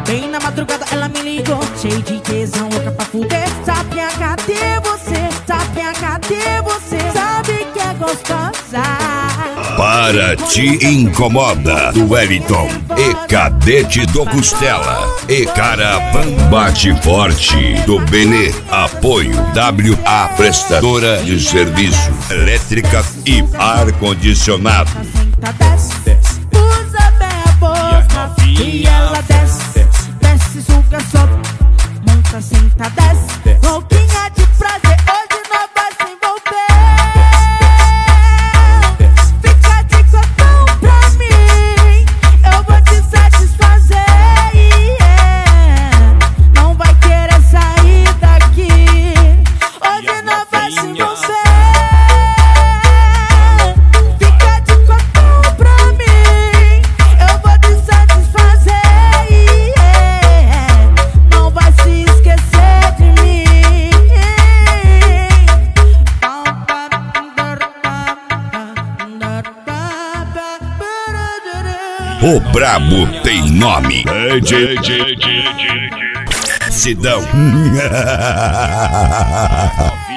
Bem na madrugada ela me ligou, cheio de tesão, louca pra fuder. Sapinha, cadê você? Sapinha, cadê você? Sabe que é gostosa. Para Te Incomoda, do Wellington e Cadete do Costela e Caravan Bate Forte do Benê. Apoio WA Prestadora de Serviço Elétrica e Ar-Condicionado. Senta, desce, usa bem a boca e ela desce, desce, suga, sobe. Monta, senta, desce, louquinha de prazer, hoje nós vai se envolver. Fica de cotão pra mim, eu vou te satisfazer, yeah. Não vai querer sair daqui, hoje nós vai se envolver. Fica de cotão pra mim, eu vou te satisfazer, yeah. Não vai se esquecer de mim. O brabo tem nome. Sidão.